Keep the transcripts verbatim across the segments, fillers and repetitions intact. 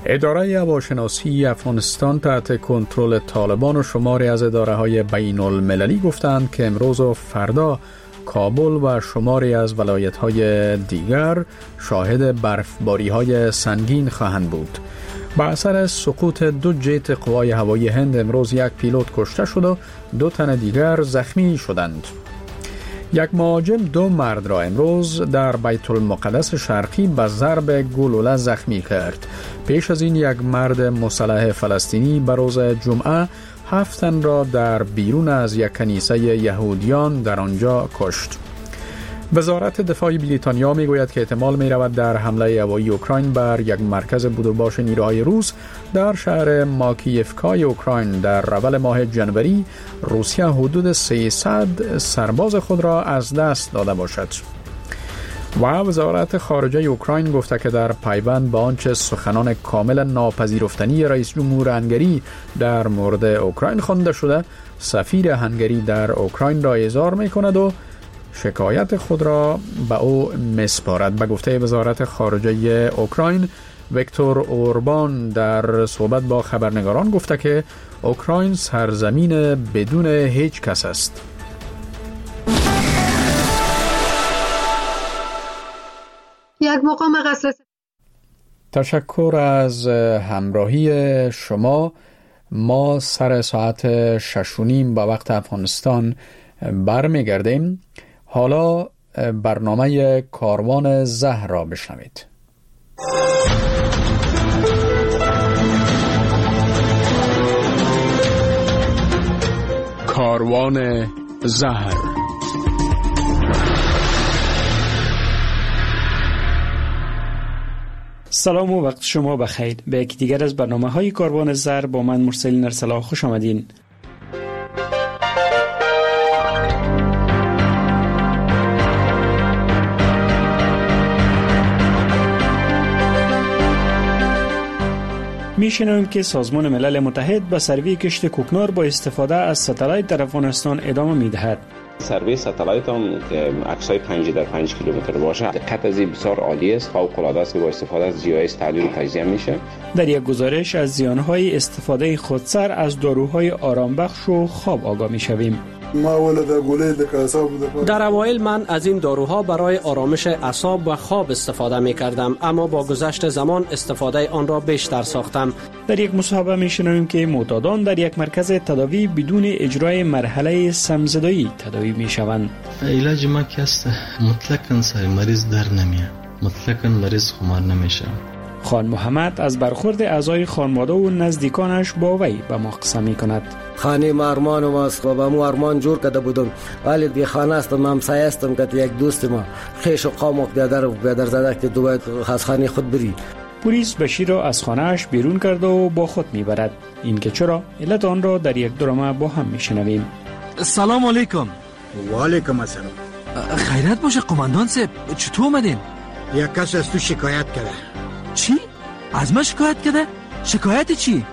اداره هواشناسی افغانستان تحت کنترل طالبان و شماری از اداره‌های بین المللی گفتند که امروز و فردا کابل و شماری از ولایت‌های دیگر شاهد برفباری‌های سنگین خواهند بود. با اثر سقوط دو جت قوای هوایی هند امروز یک پیلوت کشته شد و دو تن دیگر زخمی شدند. یک مهاجم دو مرد را امروز در بیت المقدس شرقی به ضرب گلوله زخمی کرد. پیش از این یک مرد مسلح فلسطینی به روز جمعه هفت تن را در بیرون از یک کنیسه یهودیان در آنجا کشت. وزارت دفاع بریتانیا میگوید که احتمال می رود در حمله هوایی اوکراین بر یک مرکز بود و باش نیروهای روس در شهر ماکییفکای اوکراین در اول ماه جنوری روسیه حدود سیصد سرباز خود را از دست داده باشد. و وزارت خارجه اوکراین گفته که در پیوند به آنچه سخنان کامل ناپذیرفتنی رئیس جمهور هنگری در مورد اوکراین خوانده شده، سفیر هنگری در اوکراین را اظهار می کند و شکایت خود را به او میسپارد. به گفته وزارت خارجه اوکراین، ویکتور اوربان در صحبت با خبرنگاران گفته که اوکراین سرزمین بدون هیچ کس است. یک مقام قصر. تشکر از همراهی شما. ما سر ساعت شش و نیم با وقت افغانستان برمیگردیم. حالا برنامه کاروان زهر را بشنوید. کاروان زهر. سلام و وقت شما بخیر. به یکی دیگر از برنامه‌های کاروان زهر با من مرسل نرسلا خوش آمدین. میشنویم که سازمان ملل متحد به سروی کشت کوکنار با استفاده از ستلایت در افغانستان ادامه میدهد. سروی ستلایت هم که عکسای پنج در پنج کیلومتر باشه، دقت از این بسیار عالی است، فوق العاده است که با استفاده از جی آی اس تحلیل و تجزیه میشه. در یک گزارش از زیانهای استفاده خودسر از داروهای آرامبخش و خواب آگاه میشویم. در اوایل من از این داروها برای آرامش اعصاب و خواب استفاده می کردم، اما با گذشت زمان استفاده آن را بیشتر ساختم. در یک مصاحبه می شنویم که معتادان در یک مرکز تداوی بدون اجرای مرحله سمزدایی تداوی می شوند. علاج ما که است مطلقاً سر مریض در نمیاد، مطلقاً مریض خمار نمیشه. خان محمد از برخورد اعضای خانواده و نزدیکانش با وی به ما قصه می کند. خانه ما ارمان ما است و با مو ارمان جور کرده بودم، ولی بی خانه است، ما همسایه هستم که یک دوست ما خیش و قام و بیادر و بیادر زده که دوباره از خانه خود بری. پلیس بشیر را از خانه‌اش بیرون کرده و با خود میبرد. این که چرا علت آن را در یک درامه با هم میشنویم. سلام علیکم. و علیکم السلام. خیرت باشه قماندان صاحب، چطور اومدین؟ یک کس از تو شکایت کرده. چی؟ از من شکایت کرده؟ شکایت چی؟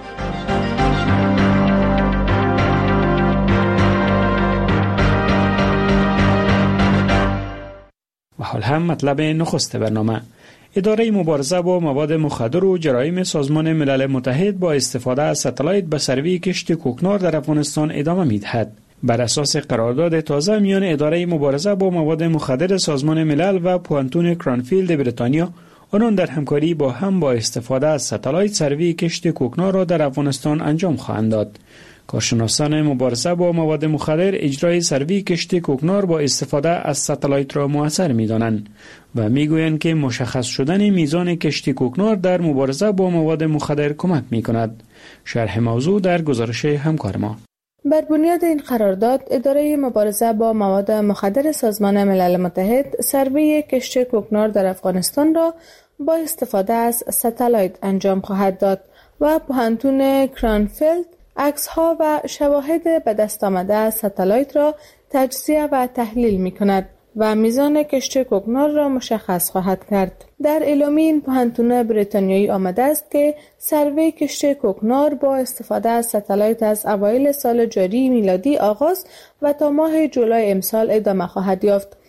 و حال هم مطلب نخست برنامه. اداره مبارزه با مواد مخدر و جرایم سازمان ملل متحد با استفاده از ستلایت به سروی کشت کوکنار در افغانستان ادامه می‌دهد. بر اساس قرارداد تازه میان اداره مبارزه با مواد مخدر سازمان ملل و پوانتون کرانفیلد بریتانیا، آنان در همکاری با هم با استفاده از ستلایت سروی کشت کوکنار را در افغانستان انجام خواهند داد. کارشناسان مبارزه با مواد مخدر اجرای سروی کشت کوکنار با استفاده از ستلایت را مؤثر می‌دانند و می‌گویند که مشخص شدن میزان کشت کوکنار در مبارزه با مواد مخدر کمک می‌کند. شرح موضوع در گزارش همکار ما. بر بنیاد این قرارداد، اداره مبارزه با مواد مخدر سازمان ملل متحد سروی کشت کوکنار در افغانستان را با استفاده از ستلایت انجام خواهد داد و پوهنتون کرانفیلد عکس‌ها و شواهد به دست آمده از ستلایت را تجزیه و تحلیل می‌کند و میزان کشت کوکنار را مشخص خواهد کرد. در اعلامیه این پوهنتون بریتانیایی آمده است که سروی کشت کوکنار با استفاده از ستلایت از اوایل سال جاری میلادی آغاز و تا ماه جولای امسال ادامه خواهد یافت.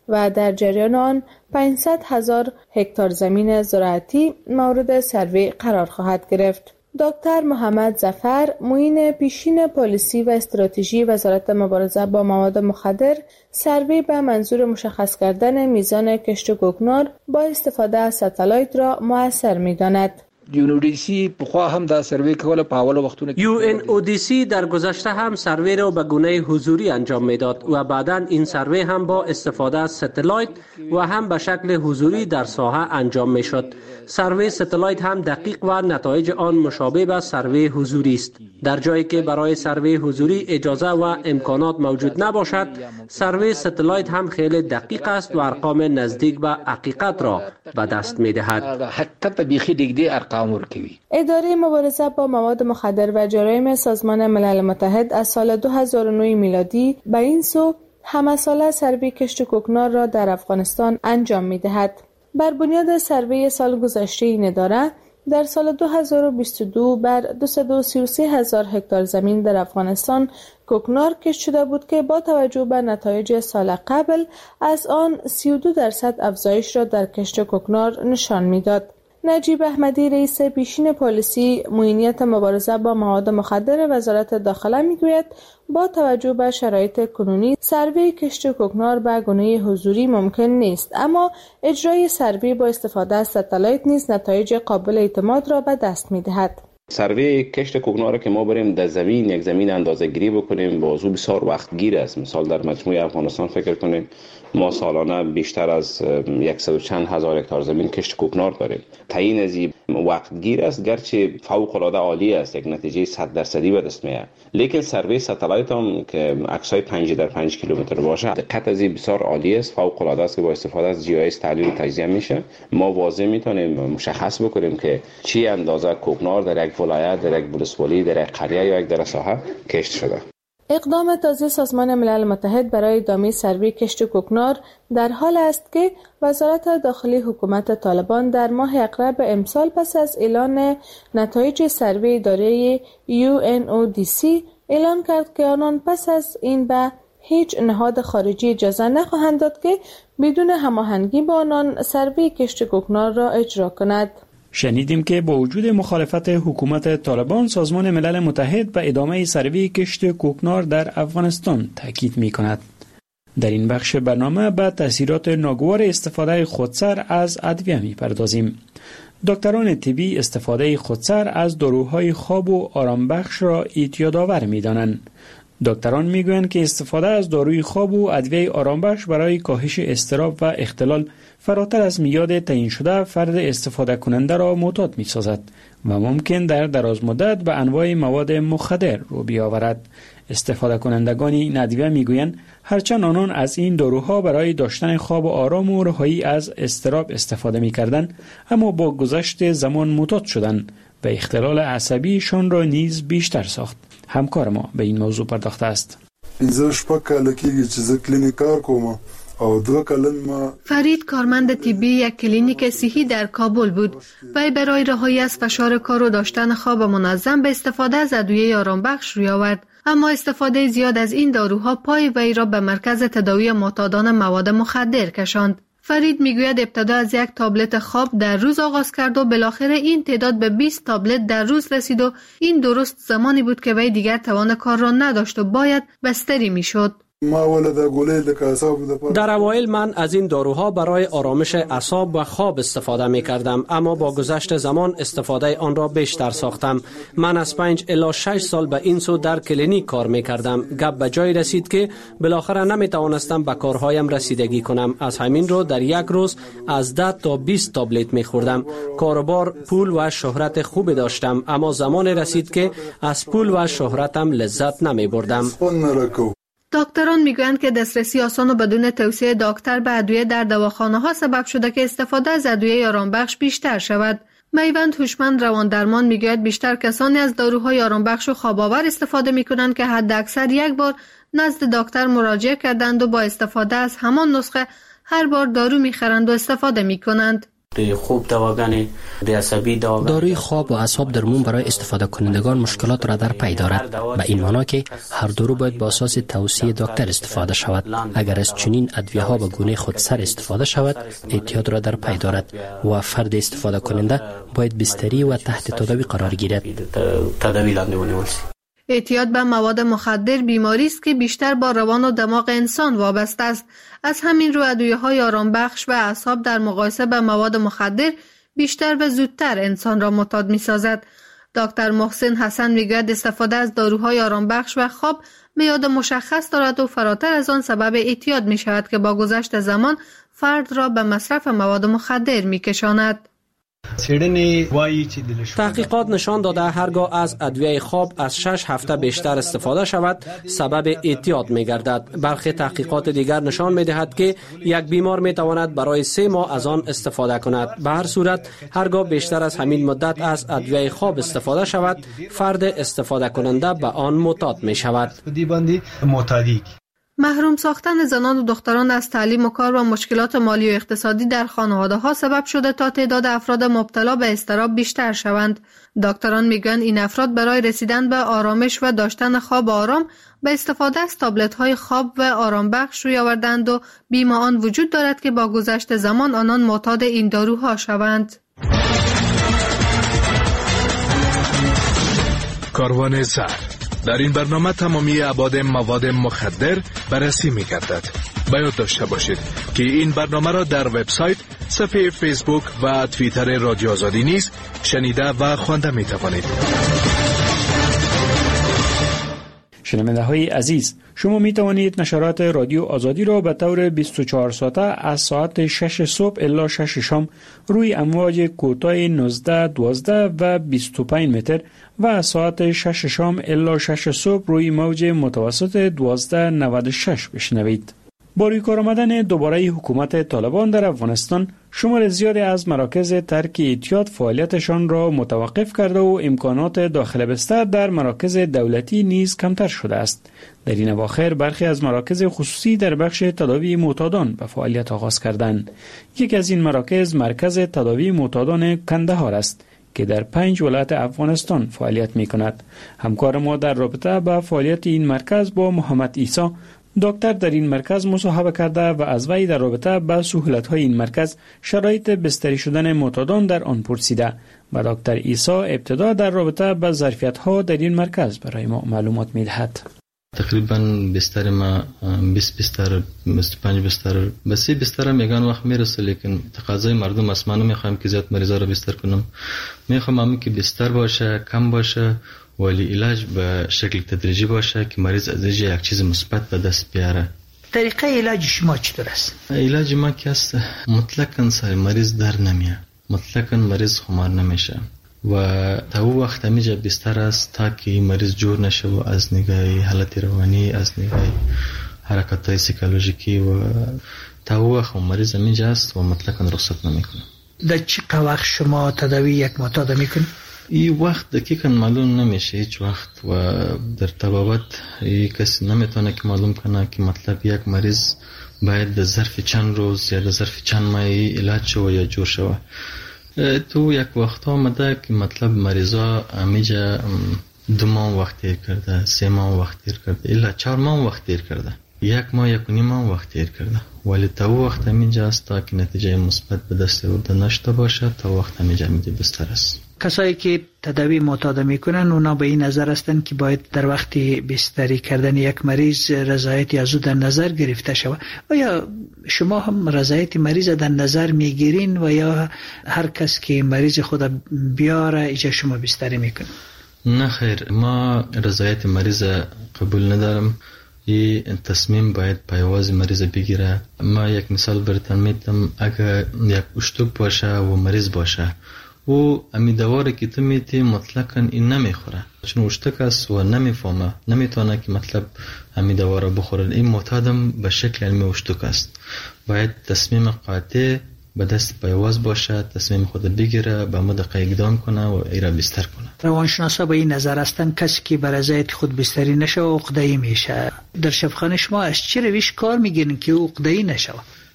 و در جریان آن پانصد هزار هکتار زمین زراعتی مورد سروی قرار خواهد گرفت. دکتر محمد ظفر، معین پیشین پالیسی و استراتژی وزارت مبارزه با مواد مخدر، سروی به منظور مشخص کردن میزان کشت کوکنار با استفاده از ستالایت را مؤثر می‌داند. یو ان او دی سی پخوا هم دا سروی کوله په اول وختونو کې یو ان او دی سی در گذشته هم سروی را به گونه حضوری انجام میداد و بعداً این سروی هم با استفاده از ستالایت و هم به شکل حضوری در ساحه انجام میشد. سروی ستالایت هم دقیق و نتایج آن مشابه به سروی حضوری است. در جایی که برای سروی حضوری اجازه و امکانات موجود نباشد، سروی ستالایت هم خیلی دقیق است و ارقام نزدیک به حقیقت را به دست میدهد. حقیقت بیخی دیگه ارقام ورکوي. اداره مبارزه با مواد مخدر و جرایم سازمان ملل متحد از سال دو هزار و نه میلادی به این سو همه ساله سروی کشت کوکنار را در افغانستان انجام می‌دهد. بر بنیاد سروی سال گذشته این اداره در سال دو هزار و بیست و دو بر دویست و سی و سه هزار هکتار زمین در افغانستان کوکنار کشت شده بود که با توجه به نتایج سال قبل از آن سی و دو درصد افزایش را در کشت کوکنار نشان می‌داد. نجیب احمدی، رئیس پیشین پالیسی معینیت مبارزه با مواد مخدر وزارت داخله میگوید با توجه به شرایط کنونی سروی کشت کوکنار به گونه حضوری ممکن نیست، اما اجرای سروی با استفاده از ستالایت نیز نتایج قابل اعتماد را به دست میدهد. سروی کشت کوکنار که ما بریم در زمین یک زمین اندازه گیری بکنیم بازو بسیار وقت گیر است. مثال در مجموعه افغانستان فکر کنیم ما سالانه بیشتر از صد و چند هزار هکتار زمین کشت کوکنار داریم. تعیین از این وقت گیر است، گرچه فوق العاده عالی است، یک نتیجه صد درصدی به دست میاد. لیکن سروی ستالایت هم که عکسای پنج در پنج کیلومتر باشه دقت از این بسیار عالی است، فوق العاده است که با استفاده از جی آی اس تحلیل و تجزیه میشه. ما واضح میتونیم مشخص بکنیم که چی اندازه کوکنار در یک ولایت، در یک ولسوالی، در یک قریه یا یک در ساحه کشت شده. اقدام تازه سازمان ملل متحد برای ادامه سروی کشت کوکنار در حال است که وزارت داخلی حکومت طالبان در ماه اقرب امسال پس از اعلان نتایج سروی اداره یو ان او دی سی اعلان کرد که آنان پس از این به هیچ نهاد خارجی اجازه نخواهند داد که بدون هماهنگی با آنان سروی کشت کوکنار را اجرا کند. شنیدیم که با وجود مخالفت حکومت طالبان سازمان ملل متحد به ادامه سروی کشت کوکنار در افغانستان تاکید می کند. در این بخش برنامه به تاثیرات ناگوار استفاده خودسر از ادویه می پردازیم. دکتران طبی استفاده خودسر از داروهای خواب و آرامبخش را اعتیادآور می دانند. دکتران میگویند که استفاده از داروی خواب و ادویه آرامبخش برای کاهش اضطراب و اختلال فراتر از میاد تعیین شده فرد استفاده کننده را معتاد می سازد و ممکن در دراز مدت به انواع مواد مخدر رو بیاورد. استفاده کنندگان این ادویه میگویند هرچند آنان از این داروها برای داشتن خواب آرام و رهایی از اضطراب استفاده میکردند، اما با گذشت زمان معتاد شدند و اختلال عصبیشان را نیز بیشتر ساخت. همکار ما به این موضوع پرداخته است. فرید کارمند طبی یک کلینیک صحی در کابل بود. وی برای رهایی از فشار کار و داشتن خواب منظم به استفاده از ادویه آرامبخش روی آورد، اما استفاده زیاد از این داروها پای وی را به مرکز تداوی معتادان مواد مخدر کشاند. فرید میگوید ابتدا از یک تابلت خواب در روز آغاز کرد و بالاخره این تعداد به بیست تابلت در روز رسید و این درست زمانی بود که وی دیگر توان کار را نداشت و باید بستری میشد. در اوایل من از این داروها برای آرامش اعصاب و خواب استفاده می کردم، اما با گذشت زمان استفاده آن را بیشتر ساختم. من از پنج الی شش سال به این سو در کلینیک کار می کردم. گپ به جای رسید که بالاخره نمی توانستم به کارهایم رسیدگی کنم. از همین رو در یک روز از ده تا بیست تابلت می خوردم. کاروبار، پول و شهرت خوبی داشتم، اما زمان رسید که از پول و شهرتم لذت نمی بردم. دکتران میگویند که دسترسی آسان و بدون توصیه دکتر به ادویه در دواخانه‌ها سبب شده که استفاده از ادویه آرامبخش بیشتر شود. میوند هوشمند روان درمان میگوید بیشتر کسانی از داروهای آرامبخش و خواب‌آور استفاده میکنند که حداکثر یک بار نزد دکتر مراجعه کردند و با استفاده از همان نسخه هر بار دارو میخرند و استفاده میکنند. خوب دواگان بی‌عصبی دواگان داروی خواب و اعصاب درمون برای استفاده کنندگان مشکلات را در پی دارد. به این معنا که هر دارو باید با اساس توصیه دکتر استفاده شود. اگر از چنین ادویه ها به گونه خودسر استفاده شود اعتیاد را در پی دارد و فرد استفاده کننده باید بستری و تحت تداوی قرار گیرد. اعتیاد به مواد مخدر بیماری است که بیشتر با روان و دماغ انسان وابسته است. از همین رو ادویه‌های آرامبخش و اعصاب در مقایسه با مواد مخدر بیشتر و زودتر انسان را معتاد می‌سازد. دکتر محسن حسن میگوید استفاده از داروهای آرامبخش و خواب میاد مشخص دارد و فراتر از آن سبب اعتیاد می‌شود که با گذشت زمان فرد را به مصرف مواد مخدر می‌کشاند. تحقیقات نشان داده هرگاه از ادویه خواب از شش هفته بیشتر استفاده شود سبب اعتیاد می گردد. برخی تحقیقات دیگر نشان می دهد که یک بیمار می تواند برای سه ماه از آن استفاده کند. به هر صورت هرگاه بیشتر از همین مدت از ادویه خواب استفاده شود فرد استفاده کننده به آن معتاد می شود. محروم ساختن زنان و دختران از تعلیم و کار و مشکلات مالی و اقتصادی در خانواده ها سبب شده تا تعداد افراد مبتلا به اضطراب بیشتر شوند. دکتران میگن این افراد برای رسیدن به آرامش و داشتن خواب آرام به استفاده از تابلت های خواب و آرام بخش روی آوردند و بیم آن وجود دارد که با گذشت زمان آنان معتاد این داروها شوند. کاروان زر در این برنامه تمامی ابعاد مواد مخدر بررسی می گردد. باید داشته باشید که این برنامه را در وبسایت، صفحه فیسبوک و توییتر رادیو آزادی نیز شنیده و خوانده می توانید. شنونده های عزیز، شما می توانید نشرات رادیو آزادی را به طور بیست و چهار ساعته از ساعت شش صبح الی شش شام روی امواج کوتاه نوزده، دوازده و بیست و پنج متر و از ساعت شش شام الی شش صبح روی موج متوسط دوازده نود و شش بشنوید. با روی کار آمدن دوباره حکومت طالبان در افغانستان، شمار زیادی از مراکز ترک اعتیاد فعالیتشان را متوقف کرده و امکانات داخل بستر در مراکز دولتی نیز کمتر شده است. در این اواخر برخی از مراکز خصوصی در بخش تداوی معتادان به فعالیت آغاز کردند. یکی از این مراکز مرکز تداوی معتادان کندهار است که در پنج ولایت افغانستان فعالیت می کند. همکار ما در رابطه با فعالیت این مرکز با محمد عیسی، دکتر در این مرکز مصاحبه کرده و از وی در رابطه با سهولت‌های این مرکز، شرایط بستری شدن معتادان در آن پرسیده و دکتر عیسی ابتدا در رابطه با ظرفیت‌ها در این مرکز برای ما معلومات می‌دهد. تقریبا بستر ما بیست بستر، بیست و پنج بستر، بس بستر هم یگان وقت میرسه، لیکن تقاضای مردم است. من نمیخوام که زیاد مریضا رو بستر کنم، میخوام هم که بستر باشه، کم باشه، ولی علاج به شکل تدریجی باشه که مریض از اینجا یک چیز مثبت به دست بیاره. طریقه علاج شما چطور است؟ علاج ما که است مطلقاً سر مریض در نمیاد، مطلقاً مریض خمار نمیشه و تا او وقت همیشه بستر است تا که مریض جور نشه و از نگاه حالت روانی، از نگاه حرکت‌های سیکولوژیکی و تا او وقت مریض همیشه است و مطلقاً رخصت نمیکنه. در چه وقت شما تداوی یک معتاد میکنید؟ این وقت دقیقاً معلوم نمیشه هیچ وقت و در طبابت کسی نمیتونه که معلوم کنه که مطلب یک مریض باید در ظرف چند روز یا در ظرف چند ماه علاج شوه یا جور شوه. تو یک وقت آمده که مطلب مریضا همیجا دو ماه وقت تیر کرده، سه ماه وقت تیر کرده، الا چهار ماه وقت تیر کرده، یک ماه یک و نیم ماه وقت تیر کرده، ولی تا وقت همیجا است تا که نتیجه مثبت به دست آورده نشده باشه تا وقت همیجا همیجا بستر است. کسایی که تداوی معتاد میکنن اونا به این نظر هستند که باید در وقت بستری کردن یک مریض رضایت از او در نظر گرفته شود. آیا شما هم رضایت مریض در نظر میگیرین و یا هر کس که مریض خود بیاره ایجا شما بستری میکنن؟ نه خیر، ما رضایت مریض قبول ندارم. این تصمیم باید پیواز مریض بگیره. ما یک مثال براتون میتم، اگر یک اشتوک باشه و مریض باشه و امی دواره که تو میتی مطلقاً این نمیخوره، چون اشتک است و نمیفهمه، نمیتونه که مطلب امی دواره بخوره. این معتادم به شکل علمی اشتک است. باید تصمیم قاطع به دست پیواز باشه، تصمیم خود بگیره، به مدقه اقدام کنه و ایره بستر کنه. روانشناسا به این نظر هستند کسی که بر رضایت خود بستری نشه و عقده‌ای میشه. در شفاخانه شما از چه روش کار میگیرین که عقده‌ای نشه؟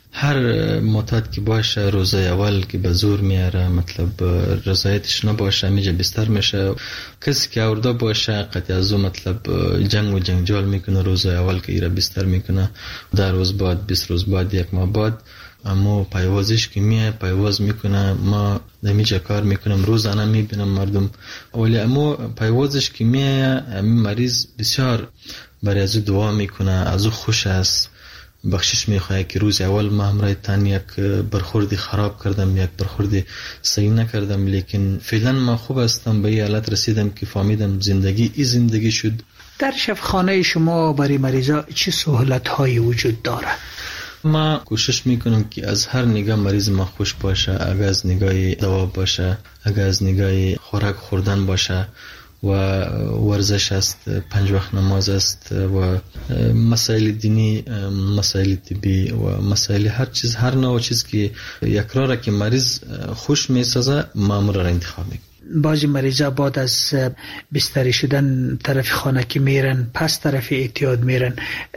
هر معتاد که باشه روزه اول که به زور میاره، مطلب رضایتش نباشه میجه بستر میشه. کسی که آورده باشه قطعی از او مطلب جنگ و جنجال میکنه روزه اول که ایره بستر میکنه، در روز بعد بیست روز بعد یک ماه بعد اما پیوازش که میه پیواز میکنه. ما دمیجه کار میکنم روزانه میبینم مردم، ولی اما پیوازش که میه مریض بسیار برای از او دعا میکنه، از او خوش است، بخشش میخواه که روز اول ما همراه تن یک برخوردی خراب کردم، یک برخوردی صحیح نکردم، لیکن فعلا ما خوب هستم، به این حالت رسیدم که فهمیدم زندگی ای زندگی شد. در شفاخانه شما برای مریضا چه سهولت هایی وجود داره؟ ما کوشش میکنم که از هر نگاه مریض ما خوش باشه، اگر از نگاه دوا باشه، اگر از نگاه خوراک خوردن باشه و ورزش است، پنج وقت نماز است و مسائل دینی، مسائل طبی و مسائل هر چیز، هر نوع چیز که یک راه که مریض خوش میسازه ما را انتخاب میکنم. بعضی مریضا بعد از بستری شدن طرف خانه که میرن پس طرف اعتیاد میرن،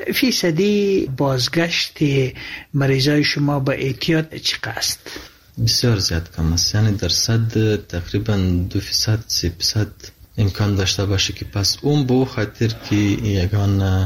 فیصدی بازگشت مریضای شما به اعتیاد چقدر است؟ بسیار زیاد کم است، یعنی درصد تقریبا دو فیصد سه فیصد امکان داشته باشه که پس اون به خاطر که یگان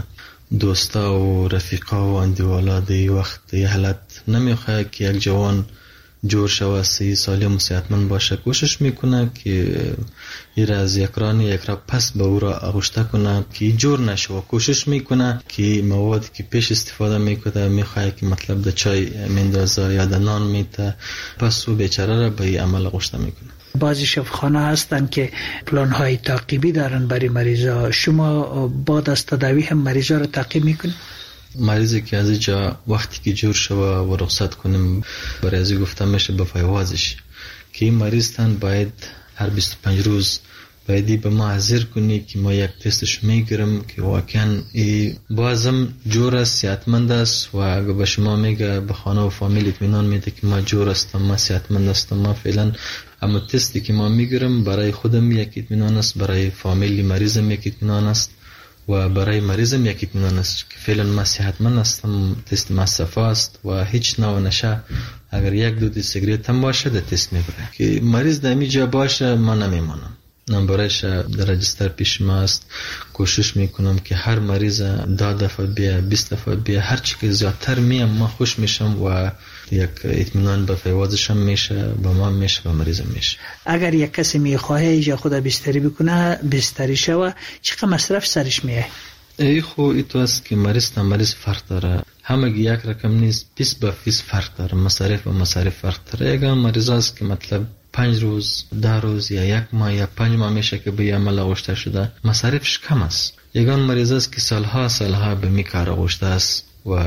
دوستا و رفیقا و اندیوالا دی وقت یه حالت نمیخواه که یک جوان جور شوه، سی سالی مسیحتمند باشه، کوشش میکنه که این را از یک ران یک را پس به او را اغشته کنه که جور نشوه. کوشش میکنه که موادی که پیش استفاده میکنه میخواه که مطلب ده چای میندازه یا ده نان میته، پس او بیچاره را به این عمل اغشته میکنه. بعضی شفاخانه هستن که پلان های تعقیبی دارن برای مریضا، شما بعد از تداوی هم مریضا رو تعقیب میکنید؟ مریضی که از اینجا وقتی که جور شوه و رخصت کنیم برای ازی گفتم میشه به فیوازش که این مریض تن باید هر بیست و پنج روز بایدی به ما حاضر کنی که ما یک تستش میگیرم که واقعا ای بازم جور است، صحتمند است و اگه به شما میگه به خانه و فامیل اطمینان میده که ما جور هستم، ما صحتمند هستم، ما فعلا اما تستی که ما میگیرم برای خودم یک اطمینان است، برای فامیل مریضم یک اطمینان است و برای مریضم یک اطمینان است که فعلا ما صحتمند هستم، تست ما صفا است و هیچ نوع نشه اگر یک دو دی سیگریت هم باشه ده تست میبره که مریض در اینجا باشه ما نمیمانم. نمبرش در رجستر پیش ما است، کوشش میکنم که هر مریض ده دفعه بیا بیست دفعه بیا، هر چی که زیادتر میم ما خوش میشم و یک اطمینان به فیوازش هم میشه، به ما میشه، به مریضم میشه. اگر یک کسی میخواه ایجا خود بستری بکنه بستری شوه چقدر مصرف سرش میه؟ ای خو ایتو است که مریض تا مریض فرق داره، همه یک رقم نیست، بیست با فیس فرق داره، مصارف و مصارف فرق داره. اگر مریض است که مطلب پنج روز ده روز یا یک ماه یا پنج ماه میشه که به عمل آغشته شده، مصارفش کم است. یگان مریض است که سالها سالها به می کار آغشته است و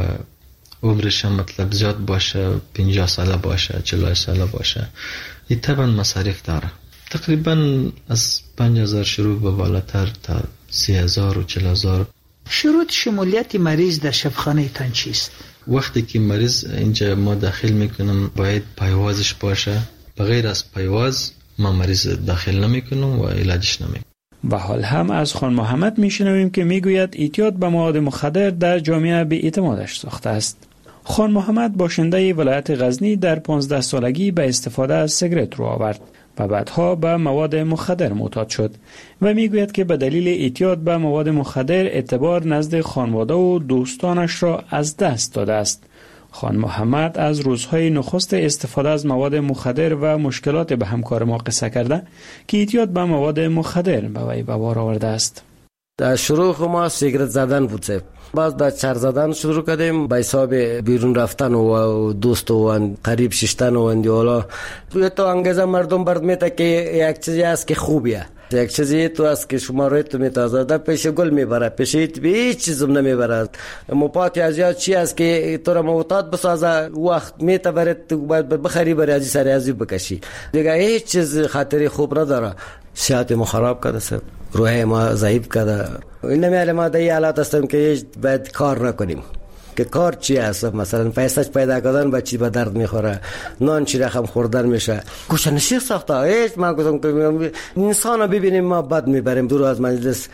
عمرش مطلب زیاد باشه، پنجاه ساله باشه، چهل ساله باشه، این طبعا مصارف داره. تقریبا از پنج هزار شروع به بالاتر تا سی هزار و چهل هزار. شروط شمولیت مریض در شفاخانه تان چیست؟ وقتی که مریض اینجا ما داخل میکنم باید پایوازش باشه، بغیر از پایواز ما مریض داخل نمیکنم و علاجش نمیکنم. به حال هم از خان محمد میشنویم که میگوید اعتیاد به مواد مخدر در جامعه به اعتمادش ساخته است. خان محمد باشنده ولایت غزنی در پانزده سالگی به استفاده از سیگرت رو آورد و بعدها به مواد مخدر معتاد شد و میگوید که به دلیل اعتیاد به مواد مخدر اعتبار نزد خانواده و دوستانش را از دست داده است. خان محمد از روزهای نخست استفاده از مواد مخدر و مشکلات به همکار ما قصه کرده که اعتیاد به مواد مخدر به وی به بار آورده است. در شروع ما سیگرت زدن بود، بعد به چر زدن شروع کردیم، به حساب بیرون رفتن و دوست و قریب ششتن و اندیالا. تو انگیزه مردم برد میته که یک چیزی است که خوبیه، یک چیزی تو است که شما روی تو میتازه در پیش گل میبره، پیش هیچ چیزم نمیبره. مپاتی از یاد چی است که تو را معتاد بسازه، وقت میته برد تو باید بخری بری ازی سری ازی بکشی دیگه، هیچ چیز خاطری خوب نداره. صحت ما خراب کرده سر، روح ما ضعیف کرده. این نمیاله ما در این حالات هستم که باید کار نکنیم که کار چی است، مثلا پیسش پیدا کردن با چی به درد میخوره، نان چی رقم خوردن میشه، گوشنشی ساخته. هیچ من گفتم که انسان رو ببینیم ما بد میبریم دور از مجلس.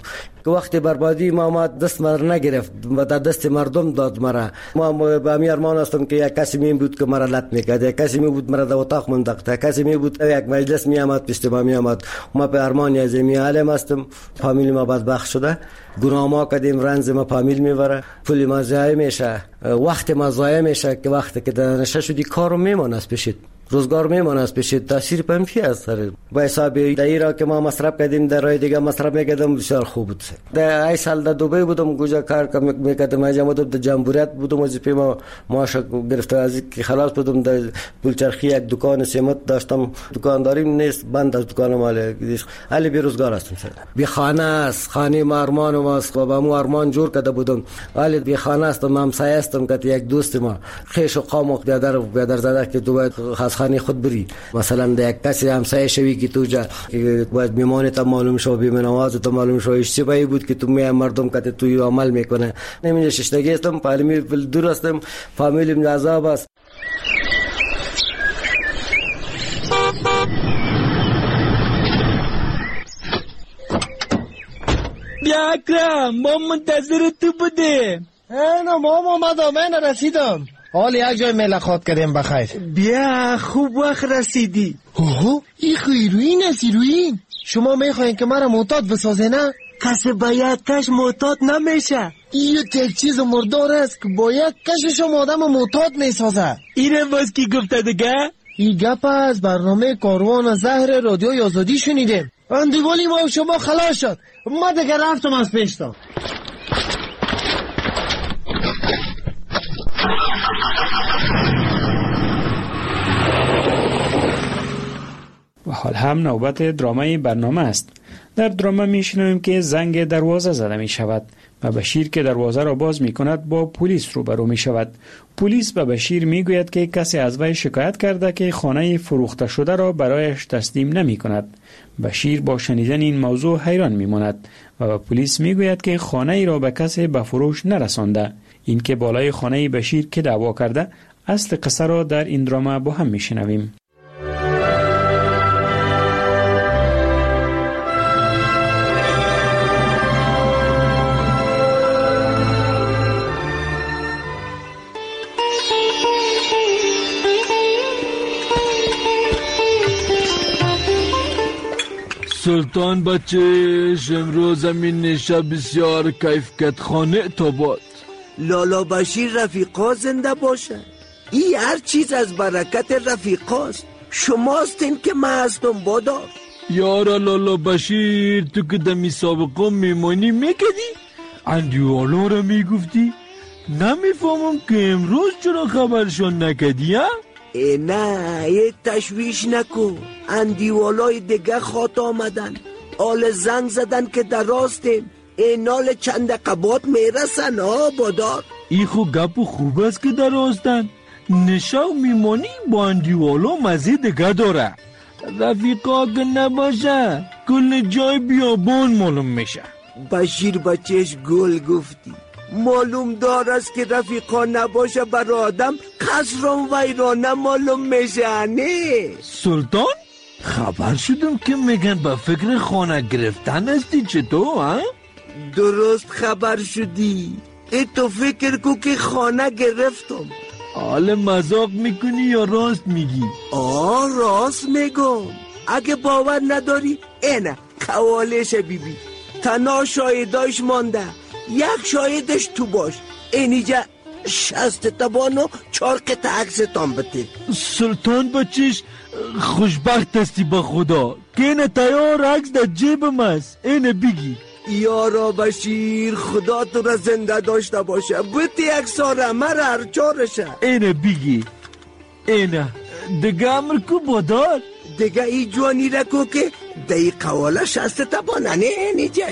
که وقتی بربادی ما ما دست مر نگرفت و در دست مردم داد مرا. ما به امی ارمان هستم که یک کسی می بود که مرا لط میکرد، یک کسی می بود مرا در اتاق منداخت، یک کسی می بود یک مجلس می آمد پیش ما می آمد. ما به ارمان از می عالم هستم. فامیل ما بدبخت شده، گناه ما کردیم، رنج ما فامیل میبره، پول ما ضایع میشه، وقت ما ضایع میشه که وقتی که در نشه شدی کارو میمونه از پیشت، روزگار میمونه از پیشت، تاثیر منفی است. با حساب دایره که ما مصرف کردیم در راه دیگه مصرف میکردم بسیار خوب بود. در ای سال در دبی بودم، گوجا کار میکردم، اجازه بودم در جمهوریت بودم، وظیفه ما معاش گرفته از که خلاص بودم. در پولچرخی یک دکان سمت داشتم، دکانداری نیست، بند از دکان مال علی بیروزگار هستم. بی خانه است، خانه ما ارمان ماست و با مو ارمان جور کرده بودم. علی بی خانه است، ما همسایه هستم که یک دوست ما خیش و قام بیادر بیادر زده که تو باید خانه خود بری، مثلا در یک کسی همسایه شوی که تو جا که باید میمانه تا معلوم شو، بی نماز تا معلوم شو، اشتباهی بود که تو می مردم که تو عمل میکنه. نمیشه ششتگی هستم، فامیلی دور هستم، فامیلی عذاب است. بیا اکرم، ما منتظر تو بودیم. اینا مام اومدم، من رسیدم. حالا یک جای ملاقات کردیم بخیر. بیا خوب وقت رسیدی. اوه این خیروین است. ایروین شما میخواین که مرا معتاد بسازه نه؟ کسی با یک کش معتاد نمیشه. این یک چیز مردار است که با یک کشش هم آدم معتاد میسازه. اینم باز کی گفته دیگه؟ این گپ از برنامه کاروان زهر رادیوی آزادی شنیدیم. اندیوالی ما و شما خلاص شد، ما دیگه رفتم از پیشتا. و حال هم نوبت درامای برنامه است. در درامه میشنویم که زنگ دروازه زده می شود و بشیر که دروازه را باز می کند با پلیس روبرو می شود. پلیس به بشیر می گوید که کسی از وی شکایت کرده که خانه فروخته شده را برایش تسلیم نمی کند. بشیر با شنیدن این موضوع حیران می ماند و به پلیس می گوید که خانه ای را به کسی به فروش نرسانده. این که بالای خانه بشیر که دعوا کرده، اصل قصه را در این درامه با هم می شنویم. سلطان بچهش امروز زمین نشه بسیار کیف کت خانه تا باد. لالا بشیر رفیقا زنده باشه. این هر چیز از برکت رفیقاست. شماستین که من هستم بادار. یارا لالا بشیر، تو که دمی سابقا میمانی میکدی اندیوالا را میگفتی، نمیفهمم که امروز چرا خبرشان نکدی ها؟ ای نه یه تشویش نکن، اندیوالای دیگه خاط آمدن، آل زنگ زدن که در راستیم، اینال چند قبات میرسن ها بادار. ای خو گپ خوب است که در راستن، نشاو میمانی با اندیوالا مزید دیگه داره. رفیقا که نباشه کل جای بیابان معلوم میشه. بشیر بچهش گل گفتی، معلوم دار است که رفیقا نباشه بر آدم قصران ویرانه معلوم میشه. نه سلطان، خبر شدم که میگن به فکر خانه گرفتن هستی، چطور ها؟ درست خبر شدی. ای تو فکر کو که خانه گرفتم. حال مذاق میکنی یا راست میگی؟ آه راست میگم. اگه باور نداری اینه قوالش بیبی، تنها شاهداش مانده، یک شاهدش تو باش. اینجا شست تبان و چار قطع عکستان بده. سلطان بچش خوشبخت هستی با خدا که اینه تیار عکس در جیبم است. اینه بگی. یارا بشیر، خدا تو را زنده داشته باشه، بودی یک ساره مر هر چارشه. اینه بگی. اینه دیگه امر کو بادار، دیگه ای جوانی را کو که دی قواله شست تبانه. نه اینجا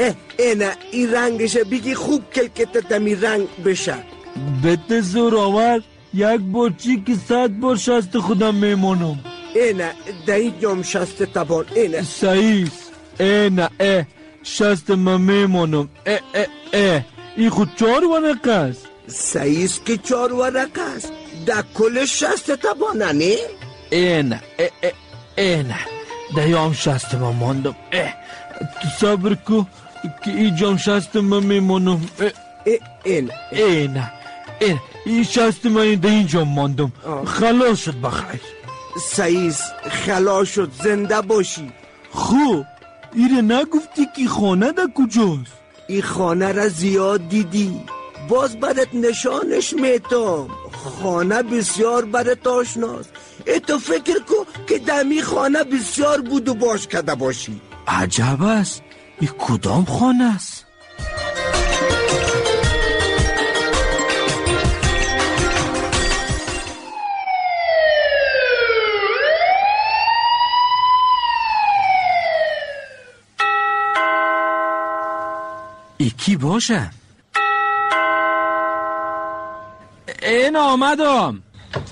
اینه ای رنگشه بگی خوب کلکت دمی رنگ بشه. بده زور آور، یک بارچی که صد بار شست خودم میمونم. اینه دی جام شست تبان. اینه سعیس. اینه اه شست من میمونم. اه اه اه ای خود چار ورقه است. سعیس که چار ورقه است، در کل شست تبانه. نه اینه اه اه اینه دیام شست من ماندم. اه تو صبر کو که ای جان شست من میمونم. این این این این شست من در اینجا ماندم. خلاص شد بخیر. سعیس خلاص شد، زنده باشی. خوب ایره نگفتی که خانه در کجاست؟ این خانه را زیاد دیدی، باز برات نشانش میتام. خانه بسیار برات آشناست. ای تو فکر کو که دمی خانه بسیار بود و باش کده باشی. عجب است، این کدام خانه است؟ ای کی باشه؟ این آمدم.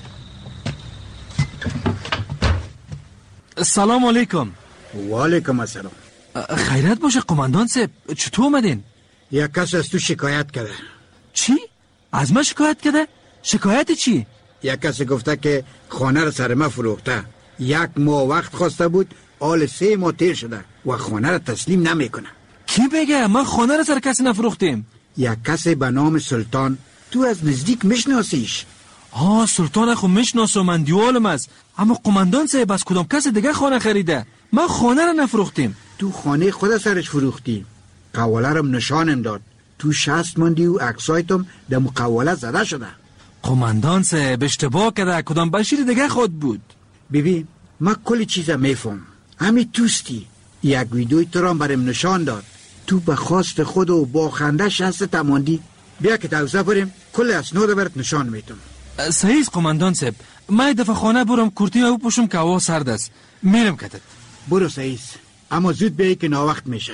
سلام علیکم. و علیکم السلام. خیرت باشه قماندان صاحب، چطور اومدین؟ یک کس از تو شکایت کرده. چی؟ از من شکایت کرده؟ شکایت چی؟ یک کسی گفته که خانه را سر ما فروخته. یک ماه وقت خواسته بود، حال سه ماه تیر شده و خانه را تسلیم نمیکنه. کی بگه؟ من خانه را سر کسی نفروختیم. یک کسی به نام سلطان، تو از نزدیک میشناسیش؟ آه سلطان خو میشناسم، من دیوالم است. اما قماندان صاحب از کدام کس دیگه خانه خریده؟ من خانه را نفروختیم. تو خانه خود سرش فروختی. قواله رم نشانم داد. تو شست ماندی و عکسایتم در مقواله زده شده. قماندان صاحب اشتباه کرده، کدام بشیر دیگه خود بود. ببین من کلی چیزا میفهم. همین توستی. یک ویدیوی تو را برم نشان داد. تو به خواست خود و با خنده شست تماندی. بیا که توزه بریم کل اسناد برات نشان میتم. صحیح قماندان صاحب، من دفعه خانه برم کرتی و بپوشم که هوا سرد است. میرم کتت. برو صحیح، اما زود بیایی که ناوقت میشه.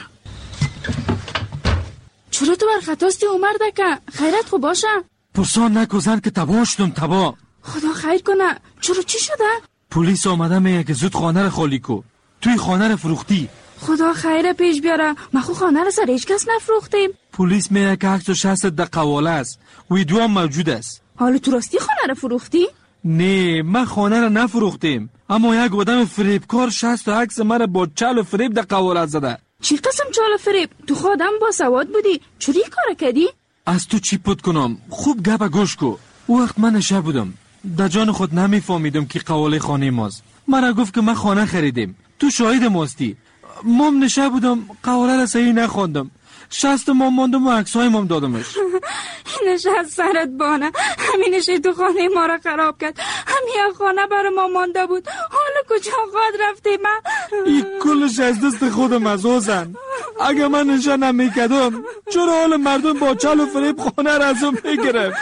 چرا تو بر خطاستی عمر دکه؟ خیرت خوب باشه؟ پرسان نکو زن که تباه شدم تباه. خدا خیر کنه. چرا چی شده؟ پلیس آمده میگه که زود خانه رو خالی کو. توی خانه رو فروختی. خدا خیر پیش بیاره. ما خو خانه رو سر هیچ کس نفروختیم. پلیس میگه که عکس و شست در قواله است. ویدیو هم موجود است. حالا تو راستی خانه رو فروختی؟ نه من خانه رو نفروختیم، اما یک آدم فریبکار شست و عکس مرا با چال و فریب در قواله زده. چی قسم چال و فریب؟ تو خودم با سواد بودی، چوری کار کردی؟ از تو چی پد کنم؟ خوب گپ گوش کو. او وقت من نشه بودم، در جان خود نمیفهمیدم که قواله خانه ماست. مرا گفت که من خانه خریدیم، تو شاهد ماستی. مام نشه بودم، قواله را صحیح نخوندم. شست ما ماندم و عکسای مام دادمش. اینش از سرت بانه، همینش تو خانه ما را خراب کرد. همین خانه برای ما مانده بود، حالا کجا خود رفتی من؟ این کلش از دست خودم از اوزن. اگه من نشه نمیکدم چرا حال مردم با چل و فریب خانه را ازم میگرفت؟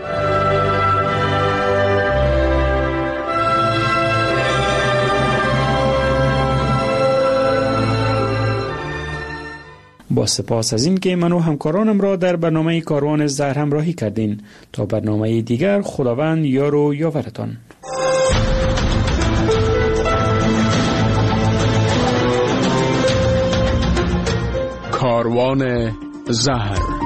با سپاس از این که من و همکارانم را در برنامه کاروان زهر همراهی کردین. تا برنامه دیگر خداوند یار و یاورتان. کاروان زهر.